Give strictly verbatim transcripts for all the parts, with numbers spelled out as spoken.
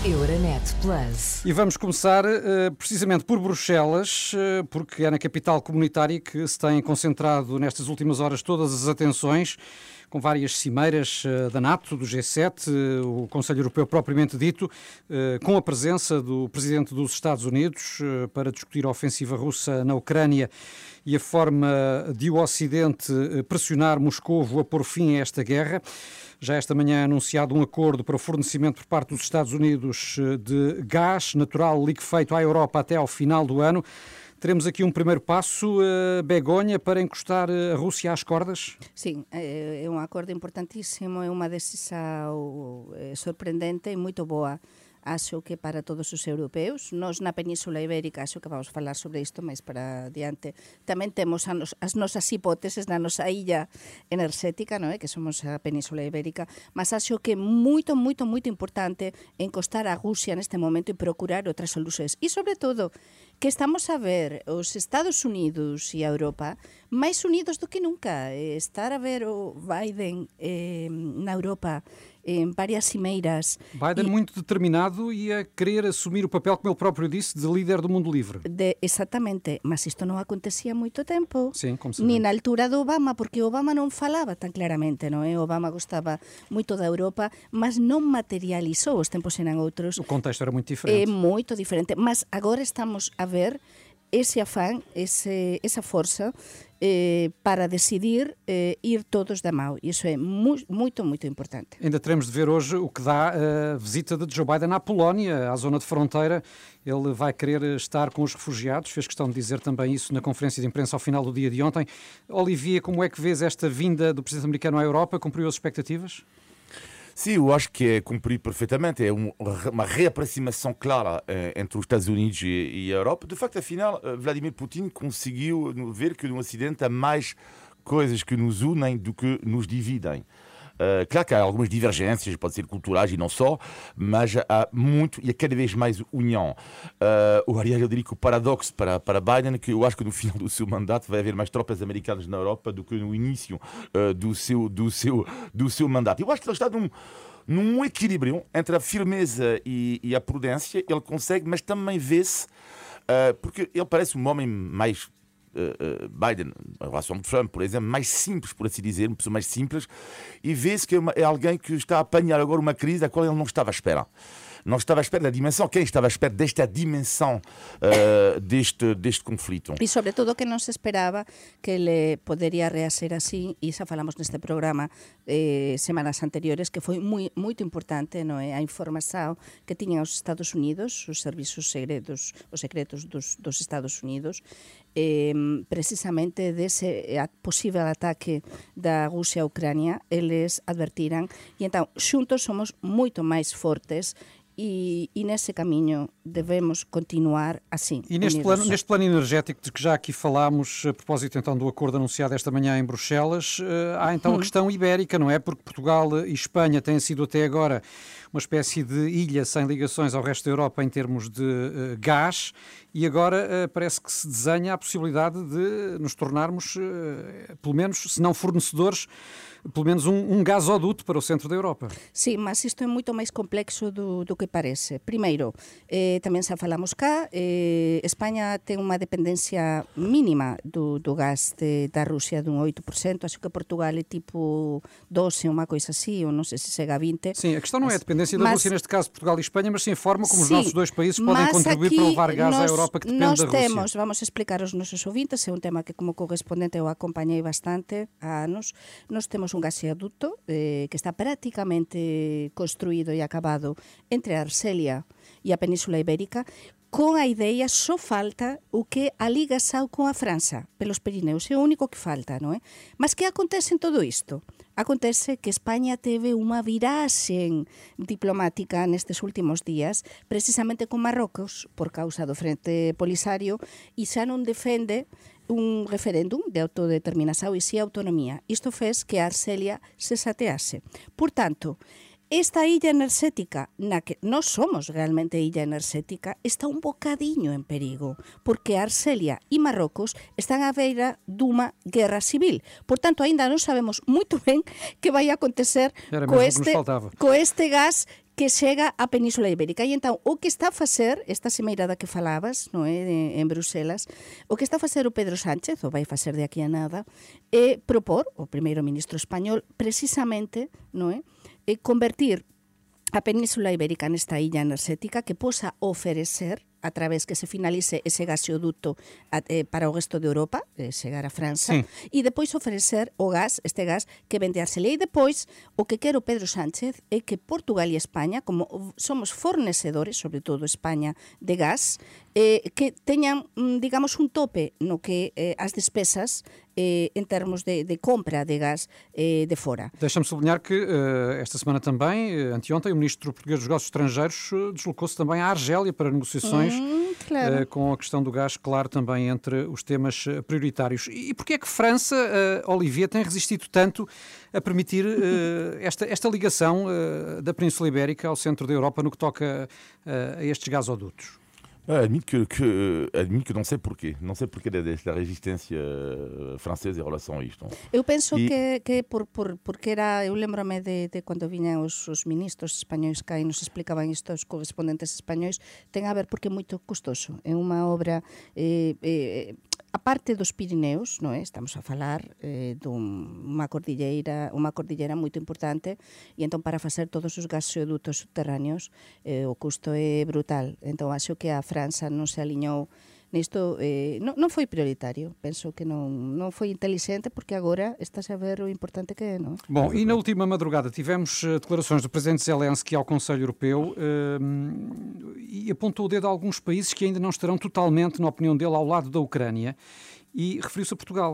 Euronet Plus. E vamos começar uh, precisamente por Bruxelas, uh, porque é na capital comunitária que se têm concentrado nestas últimas horas todas as atenções, com várias cimeiras uh, da NATO, do G sete, uh, o Conselho Europeu propriamente dito, uh, com a presença do Presidente dos Estados Unidos uh, para discutir a ofensiva russa na Ucrânia e a forma de o Ocidente pressionar Moscovo a pôr fim a esta guerra. Já esta manhã é anunciado um acordo para o fornecimento por parte dos Estados Unidos de gás natural liquefeito à Europa até ao final do ano. Teremos aqui um primeiro passo, uh, Begonha, para encostar a Rússia às cordas? Sim, é um acordo importantíssimo, é uma decisão surpreendente e muito boa. Acho que para todos os europeus, nós na Península Ibérica, acho que vamos falar sobre isto mais para adiante, tamén temos nos, as nosas hipóteses na nosa illa enerxética, non é? Que somos a Península Ibérica, mas acho que é moito, moito, moito importante encostar a Rusia neste momento e procurar outras solucións. E, sobre todo, que estamos a ver os Estados Unidos e a Europa máis unidos do que nunca. Estar a ver o Biden eh, na Europa em várias cimeiras. Biden e, muito determinado e a querer assumir o papel, como ele próprio disse, de líder do mundo livre. De, exatamente, mas isto não acontecia há muito tempo. Sim, como se nem na altura do Obama, porque Obama não falava tão claramente, não é? Obama gostava muito da Europa, mas não materializou, os tempos eram outros. O contexto era muito diferente. É muito diferente, mas agora estamos a ver esse afán, esse, essa força eh, para decidir eh, ir todos da mão. Isso é mu muito, muito importante. Ainda teremos de ver hoje o que dá a visita de Joe Biden à Polónia, à zona de fronteira. Ele vai querer estar com os refugiados, fez questão de dizer também isso na conferência de imprensa ao final do dia de ontem. Olivia, como é que vês esta vinda do presidente americano à Europa? Cumpriu as expectativas? Sim, eu acho que é cumprir perfeitamente. É um, uma reaproximação clara eh, entre os Estados Unidos e, e a Europa. De facto, afinal, Vladimir Putin conseguiu ver que no Ocidente há mais coisas que nos unem do que nos dividem. Uh, claro que há algumas divergências, pode ser culturais e não só, mas há muito e há cada vez mais união. Uh, aliás, eu diria que o paradoxo para, para Biden é que eu acho que no final do seu mandato vai haver mais tropas americanas na Europa do que no início uh, do, seu, do, seu, do seu mandato. Eu acho que ele está num, num equilíbrio entre a firmeza e, e a prudência. Ele consegue, mas também vê-se, uh, porque ele parece um homem mais... Uh, uh, Biden, em relação ao Trump, por exemplo, mais simples, por assim dizer, uma pessoa mais simples, e vê-se que é, uma, é alguém que está a apanhar agora uma crise da qual ele não estava à espera. Não estava à espera da dimensão. Quem estava à espera desta dimensão uh, deste, deste conflito? E, sobretudo, que não se esperava que ele poderia reagir assim, e já falamos neste programa eh, semanas anteriores, que foi muito, muito importante, não é? A informação que tinham os Estados Unidos, os serviços secretos, os secretos dos, dos Estados Unidos, eh, precisamente desse possível ataque da Rússia à Ucrânia, eles advertiram, e então, juntos somos muito mais fortes. E, e nesse caminho devemos continuar assim. E neste plano, neste plano energético de que já aqui falámos, a propósito então do acordo anunciado esta manhã em Bruxelas, há então a questão ibérica, não é? Porque Portugal e Espanha têm sido até agora uma espécie de ilha sem ligações ao resto da Europa em termos de uh, gás, e agora uh, parece que se desenha a possibilidade de nos tornarmos, uh, pelo menos, se não fornecedores, pelo menos um, um gasoduto para o centro da Europa. Sim, mas isto é muito mais complexo do, do que parece. Primeiro, eh, também já falamos cá, eh, Espanha tem uma dependência mínima do, do gás de, da Rússia de um oito por cento, acho que Portugal é tipo doze, uma coisa assim, ou não sei se chega a vinte. Sim, a questão não é a dependência da mas, Rússia, neste caso Portugal e Espanha, mas sim a forma como sim, os nossos dois países podem contribuir para levar gás nós, à Europa que depende nós da Rússia. Temos, vamos explicar aos nosos ouvintes, é um tema que como correspondente eu acompanhei bastante há anos. Nós temos um gasoduto eh, que está praticamente construído e acabado entre a Arxelia e a Península Ibérica, com a ideia, só falta o que a ligação com a França, pelos Pirineus, é o único que falta, não é? Mas que acontece em todo isto? Acontece que Espanha teve unha viragem diplomática nestes últimos días, precisamente con Marrocos, por causa do Frente Polisario, e xa non defende un referéndum de autodeterminación e si autonomía. Isto fez que a Arxelia se satease. Por tanto, esta illa enerxética, na que nós somos realmente illa enerxética, está un bocadiño en perigo, porque Arxelia e Marrocos están á beira dunha guerra civil. Por tanto, aínda non sabemos moito ben que vai acontecer co este, co este gas que chega á Península Ibérica. E entón, o que está a facer, esta cimeirada que falabas, non é, en Bruselas, o que está a facer o Pedro Sánchez, ou vai facer de aquí a nada, é propor, o primeiro ministro español, precisamente, non é, é convertir a Península Ibérica nesta illa enerxética que posa oferecer, a través que se finalice ese gasoduto eh, para o resto de Europa, eh, chegar a França, sí. E depois ofrecer o gas, este gas que vende a Arxelia. E depois, o que quero Pedro Sánchez é que Portugal e España, como somos fornecedores, sobre todo España, de gas, eh, que teñan, digamos, un tope no que eh, as despesas eh, en termos de, de compra de gas eh, de fora. Deixa-me sublinhar que uh, esta semana também, uh, anteontem, o ministro português dos Negócios Estrangeiros uh, deslocou-se também à Argélia para negociações hum, claro. uh, com a questão do gás, claro, também entre os temas uh, prioritários. E, e porquê é que França, uh, Olivier, tem resistido tanto a permitir uh, esta, esta ligação uh, da Península Ibérica ao centro da Europa no que toca uh, a estes gasodutos? Admito que, que, admito que não sei porquê. Não sei porquê desta resistência francesa em relação a isto. Eu penso e... que, que por, por, porque era... Eu lembro-me de, de quando vinham os, os ministros espanhóis cá e nos explicaban isto os correspondentes espanhóis. Ten a ver porque é moito custoso. É unha obra... Eh, eh, a parte dos Pirineos, non é? Estamos a falar eh, dunha cordilleira, unha cordilleira moito importante, e entón para facer todos os gasodutos subterráneos eh, o custo é brutal. Entón acho que a França non se aliñou nisto, eh, non, non foi prioritario. Penso que non, non foi inteligente, porque agora está-se a ver o importante que é, non? Bom, e na última madrugada tivemos declarações do presidente Zelensky ao Conselho Europeu eh, e apontou o dedo a alguns países que ainda não estarão totalmente, na opinião dele, ao lado da Ucrânia. E referiu-se a Portugal.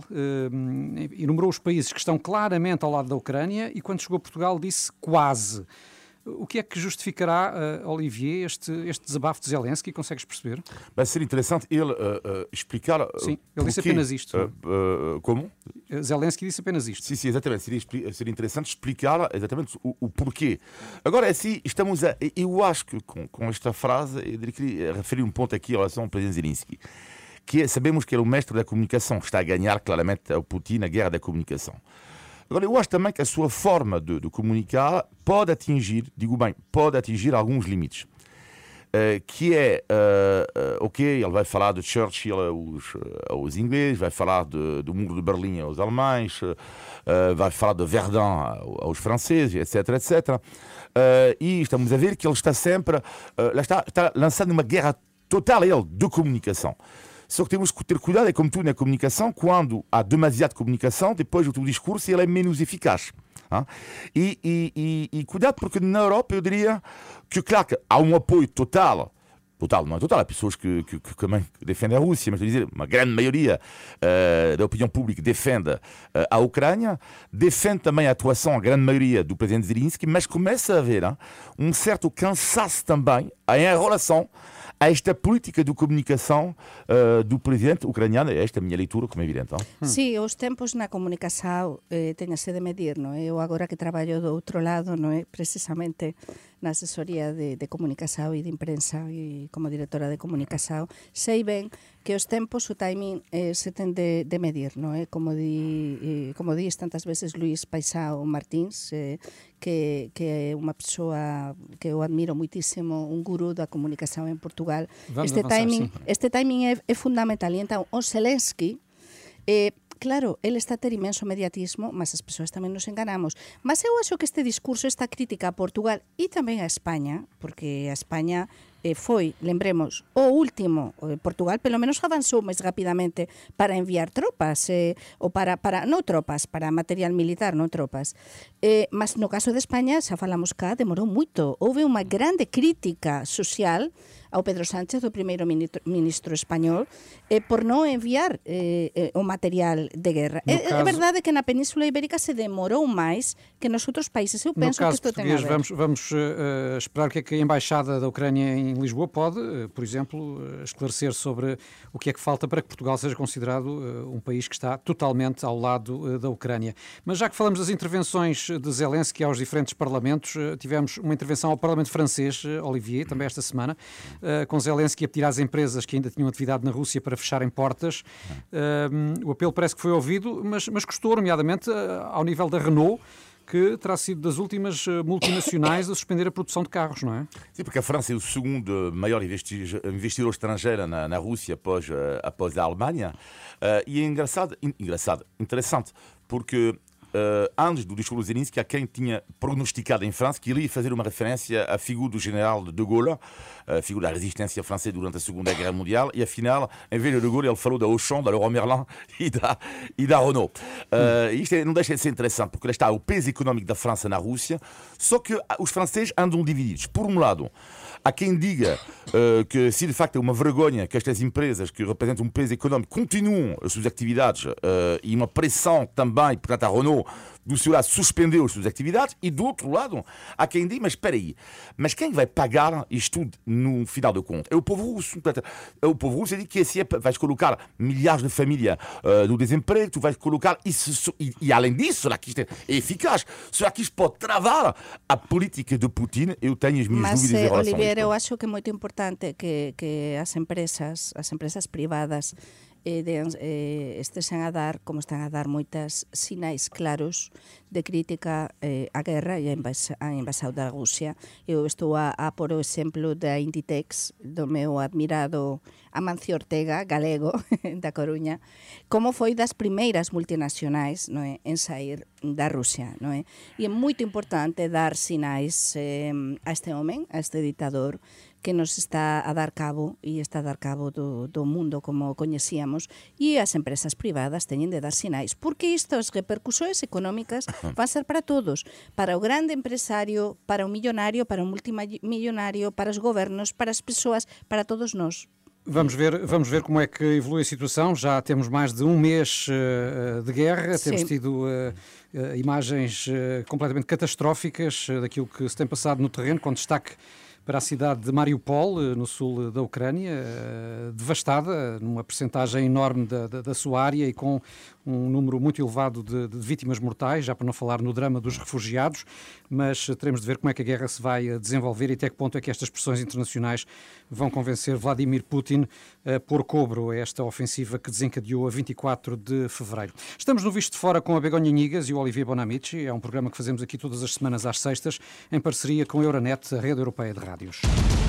Eh, enumerou os países que estão claramente ao lado da Ucrânia e, quando chegou a Portugal, disse quase. O que é que justificará, uh, Olivier, este, este desabafo de Zelensky? Consegues perceber? Vai ser interessante ele uh, uh, explicar... Uh, sim, ele disse apenas isto. Uh, uh, como? Zelensky disse apenas isto. Sim, sim, exatamente. Seria, seria interessante explicar exatamente o, o porquê. Agora, assim, estamos a... Eu acho que com, com esta frase, eu queria referir um ponto aqui em relação ao presidente Zelensky, que é, sabemos que ele é o mestre da comunicação, está a ganhar claramente ao Putin a guerra da comunicação. Agora, eu acho também que a sua forma de, de comunicar pode atingir, digo bem, pode atingir alguns limites. Uh, que é, uh, uh, ok, ele vai falar de Churchill aos, aos ingleses, vai falar de, do muro de Berlim aos alemães, uh, vai falar de Verdun aos franceses, etc, etcétera. Uh, e estamos a ver que ele está sempre, uh, lá está, está lançando uma guerra total, ele, de comunicação. Só que temos que ter cuidado, é como tudo na comunicação, quando há demasiada comunicação, depois o teu discurso ele é menos eficaz. Hein? E, e, e, e cuidado, porque na Europa eu diria que, claro, que há um apoio total, total, não é total, há pessoas que, que, que também defendem a Rússia, mas dizer, uma grande maioria uh, da opinião pública defende uh, a Ucrânia, defende também a atuação, a grande maioria do presidente Zelensky, mas começa a haver hein, um certo cansaço também em relação a esta política de comunicação uh, do presidente ucraniano. Esta é a minha leitura, como é evidente. Não? Hum. Sí, os tempos na comunicação eh, teñase de medir, non é? Eu agora que traballo do outro lado, non é? Precisamente na asesoría de, de comunicação e de imprensa e como directora de comunicação, sei ben que os tempos, o timing eh, se ten de, de medir, non é? Como di, eh, como dis tantas veces Luís Paisao Martins, eh, que, que é unha persoa que eu admiro muitísimo, un gurú da comunicação en Portugal. Vamos este avançar, timing, sim. este timing é, é fundamental. E então, o Zelensky, eh, claro, ele está a ter imenso mediatismo, mas as persoas tamén nos enganamos. Mas eu acho que este discurso, esta crítica a Portugal e tamén a España, porque a España eh, foi, lembremos, o último, eh, Portugal pelo menos avanzou máis rapidamente para enviar tropas, eh, ou para, para, non tropas, para material militar, non tropas. Eh, mas no caso de España, xa falamos cá, demorou moito. Houve unha grande crítica social ao Pedro Sánchez, o primeiro ministro, ministro español, eh, por non enviar eh, eh, o material de guerra. É, caso, é verdade que na Península Ibérica se demorou máis que nos outros países. Eu penso que isto ten a ver. Vamos, vamos uh, esperar o que é que a Embaixada da Ucrânia em em Lisboa pode, por exemplo, esclarecer sobre o que é que falta para que Portugal seja considerado um país que está totalmente ao lado da Ucrânia. Mas já que falamos das intervenções de Zelensky aos diferentes parlamentos, tivemos uma intervenção ao Parlamento francês, Olivier, também esta semana, com Zelensky a pedir às empresas que ainda tinham atividade na Rússia para fecharem portas. O apelo parece que foi ouvido, mas, mas custou, nomeadamente, ao nível da Renault, que terá sido das últimas multinacionais a suspender a produção de carros, não é? Sim, porque a França é o segundo maior investidor estrangeiro na, na Rússia após, após a Alemanha. Uh, e é engraçado, engraçado, interessante, porque Uh, antes do discurso de Zelensky, há quem tinha prognosticado em França que ele ia fazer uma referência à figura do general de Gaulle, a figura da resistência francesa durante a Segunda Guerra Mundial, e afinal, em vez de De Gaulle, ele falou da Auchan, da Leroy Merlin e da, e da Renault. Uh, isto é, não deixa de ser interessante, porque lá está o peso económico da França na Rússia, só que os franceses andam divididos. Por um lado, há quem diga uh, que se de facto é uma vergonha que estas empresas que representam um peso económico continuam as suas atividades uh, e uma pressão também, portanto a Renault do seu lado suspendeu as suas atividades, e do outro lado há quem diga, mas espera aí, mas quem vai pagar isto tudo no final de conta? É o povo russo. Portanto, é o povo russo, é que assim, vais colocar milhares de famílias uh, no desemprego, tu vais colocar isso, e, e além disso, será que isto é eficaz? Será que isto pode travar a política de Putin? Eu tenho as minhas mas, dúvidas em relação Olivier, a isto. Eu acho que é muito importante que, que as empresas, as empresas privadas eh, de, eh, estesen a dar, como están a dar moitas sinais claros de crítica eh, á guerra e á invasão da Rusia. Eu estou a, a por o exemplo da Inditex, do meu admirado Amancio Ortega, galego, da Coruña, como foi das primeiras multinacionais, non é, en sair da Rusia. Non é? E é moito importante dar sinais eh, a este homem, a este ditador, que nos está a dar cabo e está a dar cabo do, do mundo como coñecíamos, e as empresas privadas teñen de dar sinais, porque estas repercusións económicas van ser para todos, para o grande empresario, para o millonario, para o multimillonario, para os gobernos, para as persoas, para todos nós. Vamos ver, vamos ver como é que evolui a situação. Já temos mais de um mês uh, de guerra, Sim. temos tido uh, uh, imagens uh, completamente catastróficas uh, daquilo que se tem passado no terreno, com destaque para a cidade de Mariupol, no sul da Ucrânia, devastada, numa percentagem enorme da, da, da sua área e com um número muito elevado de, de vítimas mortais, já para não falar no drama dos refugiados, mas teremos de ver como é que a guerra se vai desenvolver e até que ponto é que estas pressões internacionais vão convencer Vladimir Putin a pôr cobro a esta ofensiva que desencadeou a vinte e quatro de fevereiro. Estamos no Visto de Fora com a Begonha Nhigas e o Olivier Bonamici. É um programa que fazemos aqui todas as semanas às sextas, em parceria com a Euronet, a rede europeia de rádios.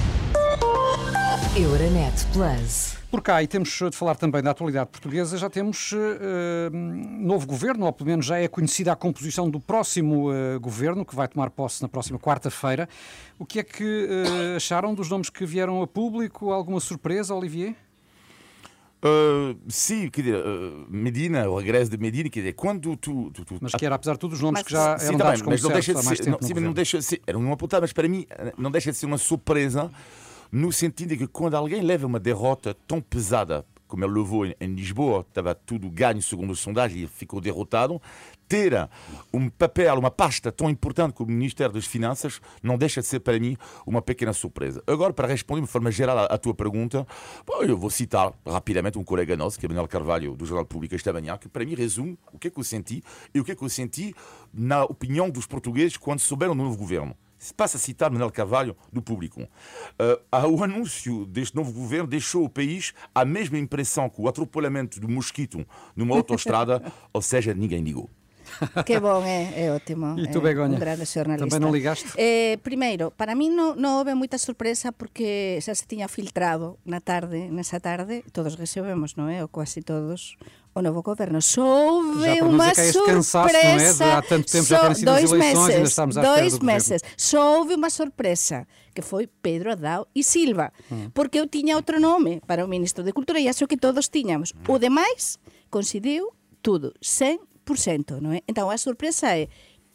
Euronet Plus. Por cá, e temos de falar também da atualidade portuguesa, já temos uh, novo governo, ou pelo menos já é conhecida a composição do próximo uh, governo, que vai tomar posse na próxima quarta-feira. O que é que uh, acharam dos nomes que vieram a público? Alguma surpresa, Olivier? Uh, sim, quer dizer, uh, Medina, o regresso de Medina, quer dizer, quando tu... tu, tu mas que era, apesar de todos os nomes mas, que já eram sim, dados também, como mas não deixa certos de há mais ser, tempo não, sim, no não deixa de ser, era uma apontada, mas para mim não deixa de ser uma surpresa, no sentido de que quando alguém leva uma derrota tão pesada como ele levou em, em Lisboa, estava tudo ganho segundo as sondagens e ficou derrotado, ter um papel, uma pasta tão importante como o Ministério das Finanças não deixa de ser para mim uma pequena surpresa. Agora, para responder de forma geral à, à tua pergunta, bom, eu vou citar rapidamente um colega nosso, que é Manuel Carvalho, do Jornal Público esta manhã, que para mim resume o que é que eu senti e o que é que eu senti na opinião dos portugueses quando souberam do novo governo. Se passa a citar Manuel Carvalho, do Público. Uh, o anúncio deste novo governo deixou o país a mesma impressão que o atropelamento do mosquito numa autoestrada, ou seja, ninguém ligou. Que bom, é, é ótimo. E tu, é Begonha? um grande jornalista. Também não ligaste? Eh, primeiro, para mí non, non houve moita sorpresa porque xa se tiña filtrado na tarde, nesa tarde, todos recebemos, non é? Ou quase todos, o novo governo. Só houve unha sorpresa. Não é? Há tanto tempo já terem sido as eleições, meses, ainda estamos à espera dois do meses. Só houve unha sorpresa, que foi Pedro Adao e Silva, hum. porque eu tiña outro nome para o Ministro de Cultura e acho que todos tiñamos. O demais coincidiu tudo, cem por cento, non é? Então a sorpresa é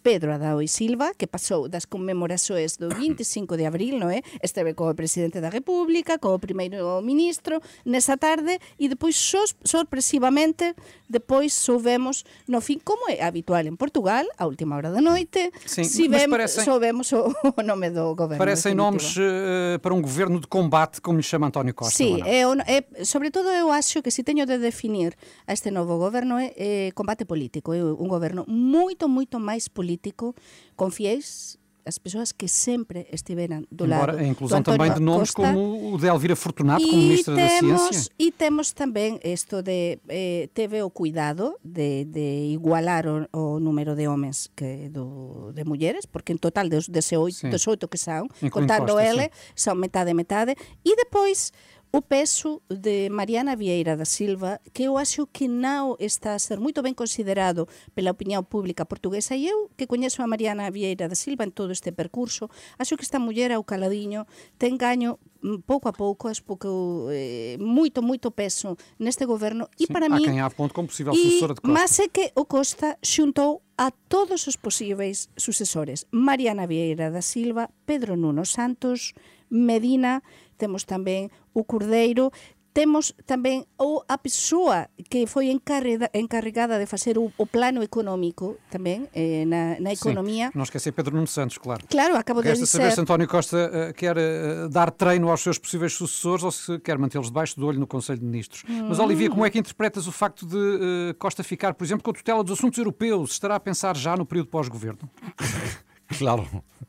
Pedro Adao e Silva, que pasou das conmemorações do vinte e cinco de abril, non é? Esteve como presidente da República, como primeiro ministro, nesa tarde, e depois, sos, sorpresivamente, depois soubemos, no fin, como é habitual en Portugal, a última hora da noite, Sim, si mas vemos, parecem- soubemos o, o nome do governo. Parecem definitivo. nomes eh, para um governo de combate, como lhe chama António Costa. Sí, ou não? é, o- é, sobre todo eu acho que se teño de definir a este novo goberno é, é combate político, é un goberno moito, moito máis político, con fiéis as persoas que sempre estiveran do lado Embora a inclusão do António também de nomes Costa. como o de Elvira Fortunato, como E Ministra da temos, Ciência. e temos tamén isto de eh, teve o cuidado de, de igualar o, o número de homens que do, de mulleres, porque en total dos, dese oito, Sim. dos oito que son, Incluindo contando Costa, ele, son metade metade, e depois o peso de Mariana Vieira da Silva, que eu acho que non está a ser moito ben considerado pela opinión pública portuguesa, e eu que coñezo a Mariana Vieira da Silva en todo este percurso, acho que esta muller ao caladiño ten gaño mm, pouco a pouco, as pouco, eh, moito, moito peso neste goberno, e Sim, para há mí... quem a aponte como possível E, sucessora de Costa. mas é que o Costa xuntou a todos os posíveis sucesores. Mariana Vieira da Silva, Pedro Nuno Santos, Medina, temos tamén o Cordeiro, temos tamén o, a persoa que foi encarrega, encarregada de facer o, o plano económico tamén eh, na, na economía. Sim, não esquecer Pedro Nuno Santos, claro. Claro, acabo de Resta saber dizer... se António Costa uh, quer uh, dar treino aos seus possíveis sucessores ou se quer mantê-los debaixo do olho no Conselho de Ministros. Hum. Mas, Olivia, como é que interpretas o facto de uh, Costa ficar, por exemplo, com a tutela dos assuntos europeus? Estará a pensar já no período pós-governo? Claro.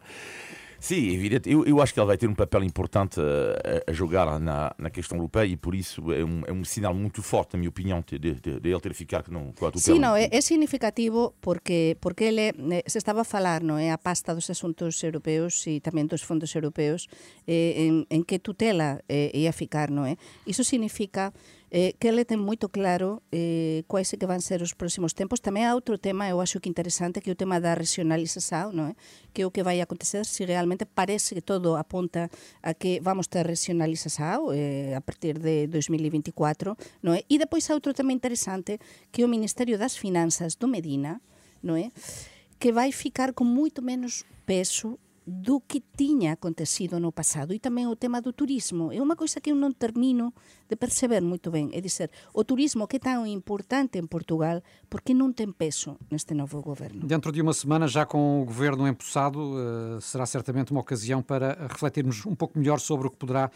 Sim, evidente. Eu, eu acho que ele vai ter um papel importante a, a jogar na, na questão europeia e por isso é um, é um sinal muito forte, na minha opinião, de, de, de ele ter ficado com a tutela. Sí, no, é, é significativo porque porque ele eh, se estaba a falar, no, é a pasta dos asuntos europeos e tamén dos fondos europeos eh, en, en que tutela eh, ia ficar, no é? Iso significa eh, que ele ten moito claro eh, quais é que van ser os próximos tempos. Tamén há outro tema, eu acho que interesante, que é o tema da regionalização, no é? Que é o que vai acontecer se realmente parece que todo apunta a que vamos ter regionalização eh, a partir de dois mil e vinte e catro, no é? E depois há outro tema interesante, que é o Ministerio das Finanzas do Medina, non é? Que vai ficar con moito menos peso do que tiña acontecido no pasado. E tamén o tema do turismo. É unha coisa que eu non termino de perceber moito ben. É dizer, o turismo que é tan importante en Portugal, por que non ten peso neste novo governo? Dentro de uma semana, já com o governo empossado, uh, será certamente uma ocasião para refletirmos um pouco melhor sobre o que poderá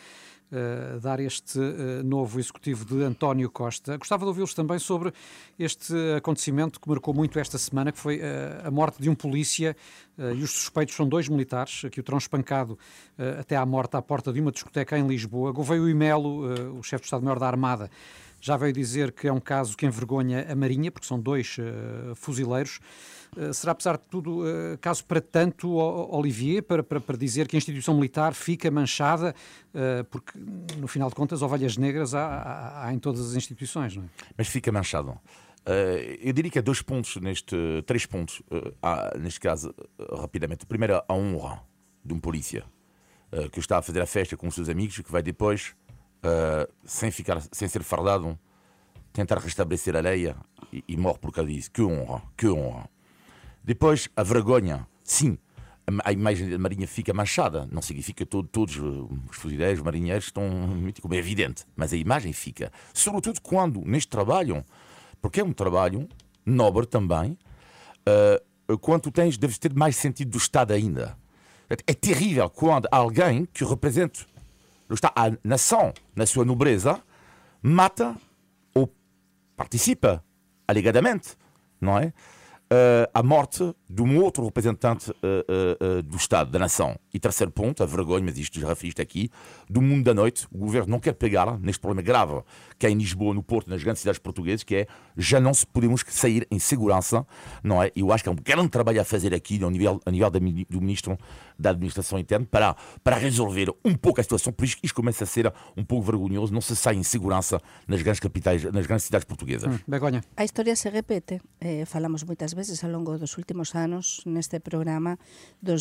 Uh, dar este uh, novo executivo de António Costa. Gostava de ouvi-los também sobre este acontecimento que marcou muito esta semana, que foi uh, a morte de um polícia uh, e os suspeitos são dois militares que o terão espancado uh, até à morte à porta de uma discoteca em Lisboa. Gouveia e Melo, uh, o chefe do Estado-Maior da Armada, já veio dizer que é um caso que envergonha a Marinha, porque são dois uh, fuzileiros. Uh, será, apesar de tudo, uh, caso para tanto, Olivier, para, para, para dizer que a instituição militar fica manchada, uh, porque, no final de contas, ovelhas negras há, há, há em todas as instituições, não é? Mas fica manchado. Uh, eu diria que há dois pontos, neste, três pontos, uh, há, neste caso, uh, rapidamente. Primeiro, a honra de um polícia uh, que está a fazer a festa com os seus amigos e que vai depois, uh, sem, ficar, sem ser fardado, tentar restabelecer a lei e, e morre por causa disso. Que honra, que honra. Depois, a vergonha. Sim, a, a imagem da Marinha fica manchada. Não significa que todo, todos os fuzileiros, marinheiros estão, como é evidente, mas a imagem fica. Sobretudo quando, neste trabalho, porque é um trabalho nobre também, uh, quando tu tens, deves ter mais sentido do Estado ainda. É terrível quando alguém que representa o Estado, a nação, na sua nobreza, mata ou participa, alegadamente, não é? Uh, a morte de um outro representante uh, uh, uh, do Estado, da nação. E terceiro ponto, a vergonha, mas isto já fiz aqui, do mundo da noite. O governo não quer pegar neste problema grave que é em Lisboa, no Porto, nas grandes cidades portuguesas, que é já não se podemos sair em segurança, não é? Eu acho que é um grande trabalho a fazer aqui a nível, a nível da, do Ministro da Administração Interna para, para resolver um pouco a situação. Por isso que isto começa a ser um pouco vergonhoso, não se sai em segurança nas grandes capitais, nas grandes cidades portuguesas. Hum, Begonha. A historia se repete. Eh, falamos moitas veces ao longo dos últimos anos neste programa dos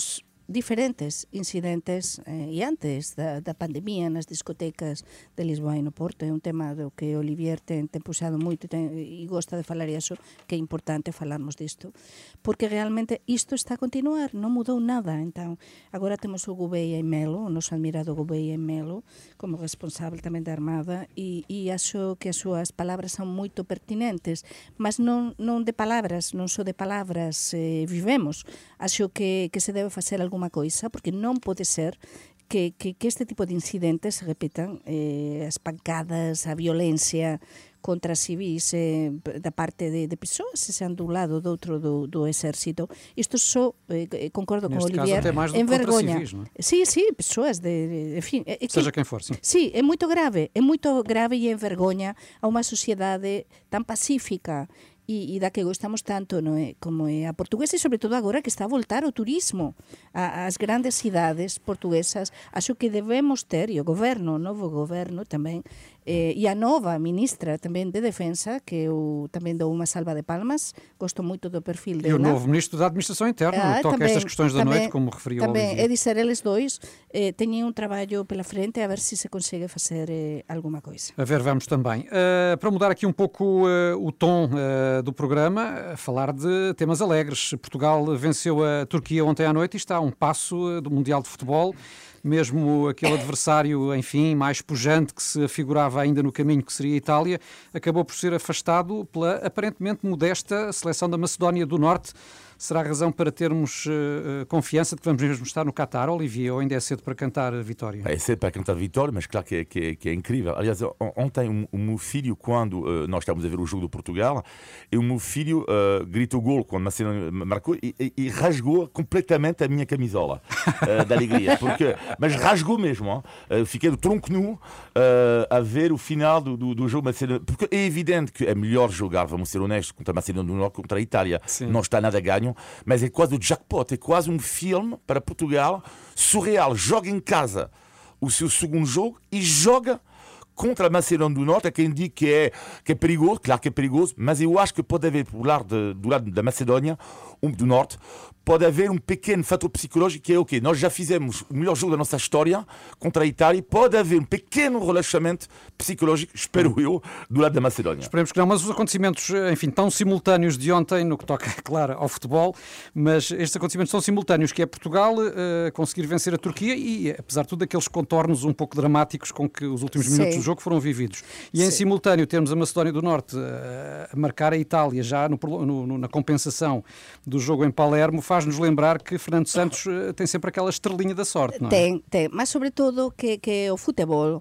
diferentes incidentes eh, e antes da, da pandemia nas discotecas de Lisboa e no Porto. É un tema do que Olivier ten, ten puxado moito e, ten, e gosta de falar, e iso que é importante falarmos disto, porque realmente isto está a continuar, non mudou nada. Então, agora temos o Gouveia e Melo, o noso admirado Gouveia e Melo, como responsável tamén da Armada, e, e acho que as súas palabras son moito pertinentes, mas non, non de palabras, non só de palabras eh, vivemos. Acho que, que se debe facer alguma coisa, porque non pode ser que, que, que este tipo de incidentes se repitan, eh, as pancadas, a violencia contra civis eh, da parte de, de persoas, se sean dun lado do outro do, do exército. Isto só, eh, concordo Neste con Olivier, caso, até máis do que en vergoña. Civis, não é? Sí, sí, persoas de, de en fin, é, Seja quem for, sim. Sí, é moito grave, é moito grave e envergoña a unha sociedade tan pacífica e, e da que gostamos tanto, non é? Como é a portuguesa, e sobre todo agora que está a voltar o turismo ás grandes cidades portuguesas. Acho que debemos ter, e o goberno, o novo goberno tamén, eh, e a nova ministra tamén de Defensa, que eu tamén dou unha salva de palmas, gosto moito do perfil dela. E o novo ministro da Administração Interna, Ah, toca tamén, estas questões da tamén, noite, como referiu o tamén, Olivier. é dizer, eles dois eh, teñen un traballo pela frente, a ver se se consegue facer eh, alguma coisa. A ver, vamos também. Uh, para mudar aqui um pouco uh, o tom uh, do programa, a falar de temas alegres. Portugal venceu a Turquia ontem à noite e está a um passo uh, do Mundial de Futebol. Mesmo aquele adversário, enfim, mais pujante que se afigurava ainda no caminho, que seria a Itália, acabou por ser afastado pela aparentemente modesta seleção da Macedónia do Norte. Será razão para termos uh, confiança de que vamos mesmo estar no Qatar, Olivier, ou ainda é cedo para cantar a vitória? É cedo para cantar a vitória, mas claro que é, que é, que é incrível. Aliás, ontem o, o meu filho, quando uh, nós estávamos a ver o jogo do Portugal, e o meu filho uh, gritou gol quando Macedónia marcou e, e, e rasgou completamente a minha camisola uh, de alegria. Porque, mas rasgou mesmo. Uh, fiquei do tronco nu uh, a ver o final do, do, do jogo Macedónia. Porque é evidente que é melhor jogar, vamos ser honestos, contra a Macedónia do Norte contra a Itália. Sim. Não está nada a ganho. Mas é quase o jackpot, é quase um filme para Portugal surreal. Joga em casa o seu segundo jogo e joga contra a Macedónia do Norte. Há quem diga que é, que é perigoso, claro que é perigoso, mas eu acho que pode haver do lado, de, do lado da Macedónia, um, do Norte, pode haver um pequeno fator psicológico que é o quê? Nós já fizemos o melhor jogo da nossa história contra a Itália, pode haver um pequeno relaxamento psicológico, espero eu, do lado da Macedónia. Esperemos que não, mas os acontecimentos, enfim, tão simultâneos de ontem, no que toca, claro, ao futebol, mas estes acontecimentos são simultâneos, que é Portugal uh, conseguir vencer a Turquia e, apesar de tudo, aqueles contornos um pouco dramáticos com que os últimos minutos Sim. do jogo foram vividos. E, Sim. em simultâneo, termos a Macedónia do Norte uh, a marcar a Itália já no, no, na compensação do jogo em Palermo, faz-nos lembrar que Fernando Santos uh, tem sempre aquela estrelinha da sorte, não é? Tem, tem, mas sobretudo que, que o futebol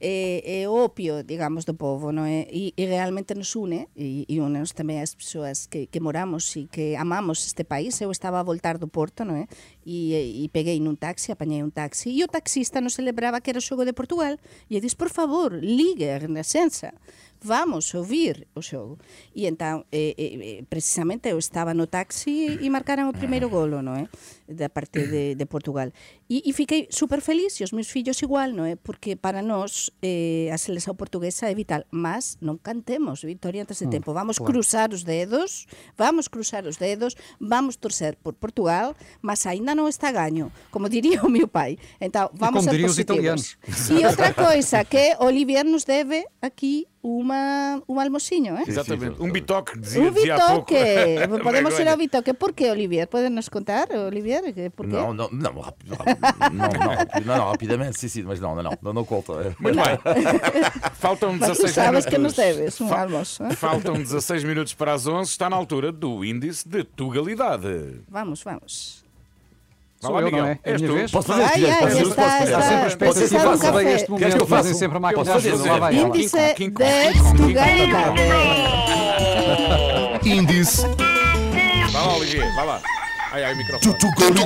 é, é o opio, digamos, do povo, não é? E, e realmente nos une, e, e une-nos também as pessoas que, que moramos e que amamos este país. Eu estava a voltar do Porto, não é? E, e peguei num táxi, apanhei um táxi, e o taxista não celebrava que era o jogo de Portugal. E eu disse, por favor, ligue a Renascença, vamos ouvir o jogo. E então, eh, eh, precisamente, eu estava no táxi e marcaram o primeiro golo, não é? Da parte de, de Portugal. E, e fiquei super feliz, e os meus filhos igual, não é? Porque para nós eh, a seleção portuguesa é vital, mas não cantemos vitória antes de tempo. Vamos claro. cruzar os dedos, vamos cruzar os dedos, vamos torcer por Portugal, mas ainda não está ganho, como diria o meu pai. Então, vamos ser positivos. Os italianos. E outra coisa, que Olivier nos deve aqui uma, um almocinho, é? Exatamente, um bitoque, dizia, um dizia há pouco. bitoque, podemos ir ao bitoque. Por que, Olivier? Podem-nos contar, Olivier? Por quê? Não, não, não, não, não, não, não, rapidamente, sim, sim, mas não, não, não, não, não conta. Muito bem. Faltam dezasseis minutos. Sabes que nos deves um almoço. É? Faltam dezasseis minutos para as onze, está na altura do índice de Tugalidade. Vamos, vamos. Sou eu, não é? É a minha vez? Posso fazer? Ai, ai, Posso está, fazer? está. Há sempre a expectativa que veio este momento, que fazem sempre a máquina de ajuda. Lá vai ela. Índice de Tugalidade. Índice. Vai lá, Olivier, vai lá. Ai, ai, o microfone.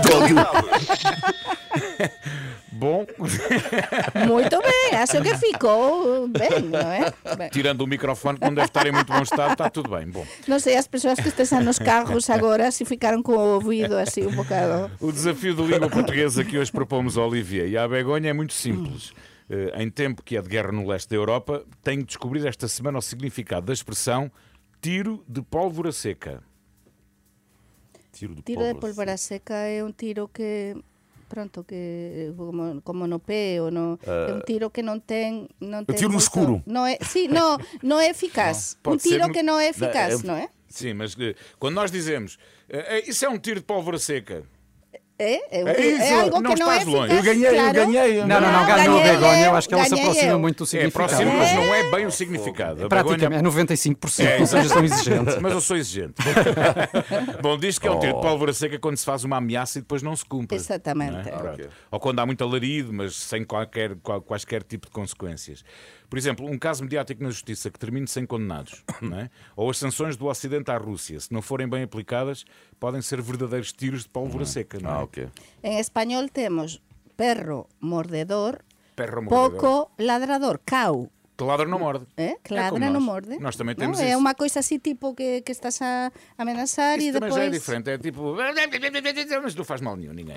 Bom. Muito bem, acho que ficou bem, não é? Bem. Tirando o microfone, que não deve estar em muito bom estado, está tudo bem. Bom. Não sei, as pessoas que estão nos carros agora se ficaram com o ouvido assim um bocado. O desafio de língua portuguesa que hoje propomos ao Olivier e à Begonha é muito simples. Em tempo que é de guerra no leste da Europa, tenho de descobrir esta semana o significado da expressão tiro de pólvora seca. Tiro de Tiro de pólvora seca é um tiro que pronto, que como, como no pé ou no, uh, é um tiro que não tem, não tem tiro muito, no escuro. Não é, sim, não, não é eficaz. Não, um tiro no... que não é eficaz, não, é, não é? Sim, mas quando nós dizemos uh, isso é um tiro de pólvora seca. É, é, é, isso, é algo não que não é estás longe. eficaz, Eu ganhei, claro. eu ganhei. Não, não, não, Não, ganhou a ganhei Begonha. Eu eu, acho que ela se ganhei aproxima eu. muito do É significado. próximo, mas não é bem o significado. A Praticamente, Begonha... é noventa e cinco por cento, é, ou seja, são exigentes. Mas eu sou exigente. Bom, diz que é um tiro de pólvora seca quando se faz uma ameaça e depois não se cumpre. Exatamente. Não é? Okay. Ou quando há muito alarido, mas sem qualquer, qual, quaisquer tipo de consequências. Por exemplo, um caso mediático na justiça que termine sem condenados, não é? Ou as sanções do Ocidente à Rússia, se não forem bem aplicadas, podem ser verdadeiros tiros de pólvora seca. Não é? Ah, ok. Em espanhol temos perro mordedor, Perro mordedor. pouco ladrador, cau. Que ladra não morde. É? Que É como ladra não nós. morde. Nós também Não, temos é isso. uma coisa assim, tipo, que, que estás a ameaçar Isso e também depois... já é diferente. É tipo... Mas não faz mal nenhum, ninguém.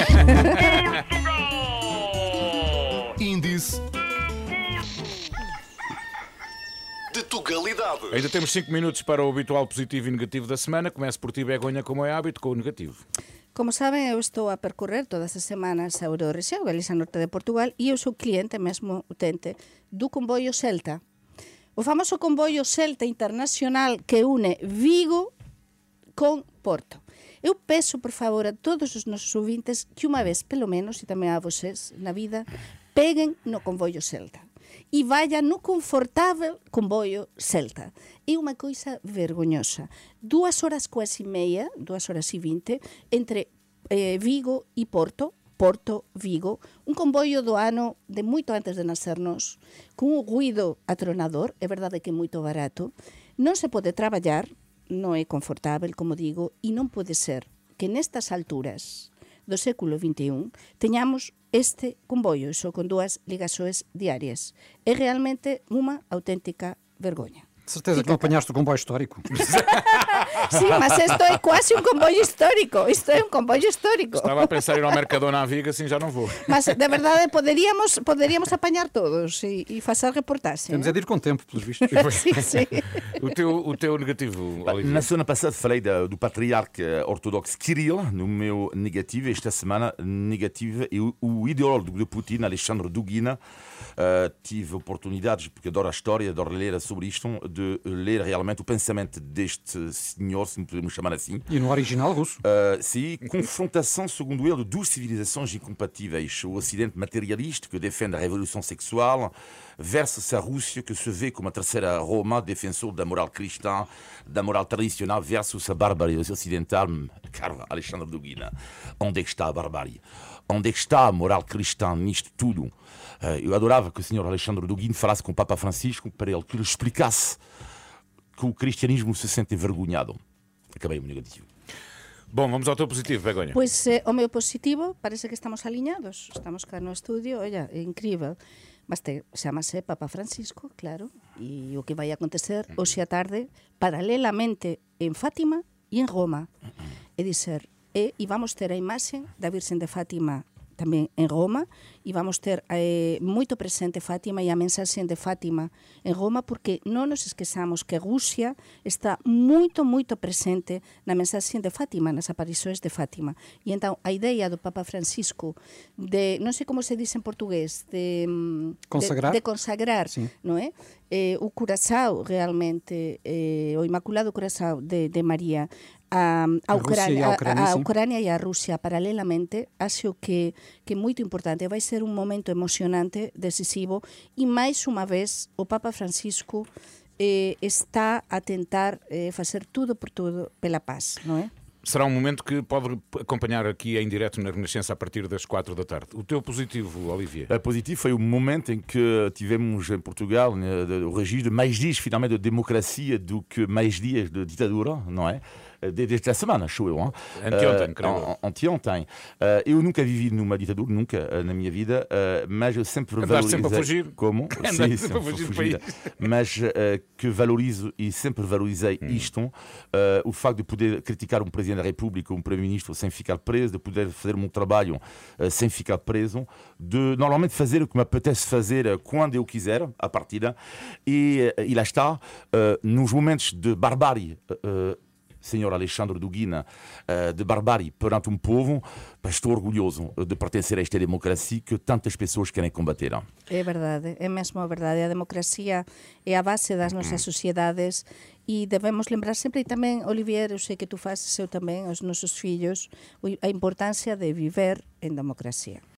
Índice de Tugalidade. Ainda temos cinco minutos para o habitual positivo e negativo da semana. Começo por ti, Begonha, como é hábito, com o negativo. Como sabem, eu estou a percorrer todas as semanas a Euroregião, Galiza Norte de Portugal, e eu sou cliente, mesmo utente, do comboio Celta. O famoso comboio Celta Internacional que une Vigo con Porto. Eu peço, por favor, a todos os nosos ouvintes que unha vez, pelo menos, e tamén a vocês na vida, peguen no comboio Celta e vayan no confortável comboio Celta. É unha coisa vergoñosa. Dúas horas quase meia, dúas horas e vinte, entre eh, Vigo e Porto, Porto-Vigo, un comboio do ano de moito antes de nacernos, con un ruido atronador, é verdade que é moito barato, non se pode traballar, non é confortável, como digo, e non pode ser que nestas alturas do século vinte e un teñamos este comboio, só con dúas ligaxoes diarias. É realmente unha auténtica vergoña. Certeza que não apanhaste o comboio histórico. Sim, mas isto é quase um comboio histórico. Isto é um comboio histórico. Estava a pensar em ir ao Mercadona à Viga, assim já não vou. Mas, de verdade, poderíamos, poderíamos apanhar todos e, e fazer reportagem. Temos é de ir com tempo, pelos vistos. Sim, sim. O teu, o teu negativo, Olivier? Na semana passada falei da, do patriarca ortodoxo Kirill, no meu negativo. Esta semana, negativo é o, o ideólogo de Putin, Alexandre Dugin. Uh, tive oportunidades, porque adoro a história, adoro ler sobre isto, de ler realmente o pensamento deste senhor, se podemos chamar assim. E no original russo. Uh, sim, confrontação, segundo ele, de duas civilizações incompatíveis. O Ocidente materialista, que defende a revolução sexual, versus a Rússia, que se vê como a terceira Roma, defensor da moral cristã, da moral tradicional, versus a bárbárie ocidental. Caro Alexandre Dugin, onde é que está a barbárie? Onde é que está a moral cristã nisto tudo? Eu adorava que o senhor Alexandre Dugin falasse com o Papa Francisco para ele que lhe explicasse que o cristianismo se sente envergonhado. Acabei o negativo. Bom, vamos ao teu positivo, Begonha. Pois eh, o meu positivo, parece que estamos alinhados. Estamos cá no estúdio, olha, é incrível. Mas te, chamase Papa Francisco, claro, e o que vai acontecer hoxe a tarde, paralelamente en Fátima e en Roma. É dizer, e, e vamos ter a imaxe da Virxen de Fátima tamén en Roma, e vamos ter eh, moito presente Fátima e a mensaxe de Fátima en Roma, porque non nos esquezamos que Rusia está moito, moito presente na mensaxe de Fátima, nas aparições de Fátima. E então a ideia do Papa Francisco de, non sei como se diz en portugués, de consagrar, de, de consagrar, non é? Eh, o Curaçao realmente, eh, o Inmaculado Curaçao de, de María, a, a, Ucrania, a, Ucrania, a, a Ucrania e a Rusia paralelamente, acho que, que é moito importante. Vai ser un momento emocionante, decisivo, e máis unha vez o Papa Francisco eh, está a tentar eh, facer tudo por tudo pela paz, non é? Será um momento que pode acompanhar aqui em direto na Renascença a partir das quatro da tarde. O teu positivo, Olivier? O positivo foi o momento em que tivemos em Portugal, né, o registro de mais dias finalmente de democracia do que mais dias de ditadura, não é? Desde a semana, acho eu. Anteontem, creio. Uh, anteontem. Uh, eu nunca vivi numa ditadura, nunca uh, na minha vida, uh, mas eu sempre valorizei... sempre a fugir? Como? Sim, sempre a fugir do país. Mas uh, que valorizo e sempre valorizei hum. isto, uh, o facto de poder criticar um Presidente da República, um Primeiro-Ministro sem ficar preso, de poder fazer o meu trabalho uh, sem ficar preso, de normalmente fazer o que me apetece fazer uh, quando eu quiser, à partida, e, uh, e lá está, uh, nos momentos de barbárie, uh, senhor Alexandre Duguina, uh, de barbárie perante um povo, estou orgulhoso de pertencer a esta democracia que tantas pessoas querem combater. É verdade, é mesmo a verdade. A democracia é a base das nosas sociedades e debemos lembrar sempre, e tamén, Olivier, eu sei que tú fazes, eu tamén, os nosos fillos, a importancia de viver en democracia.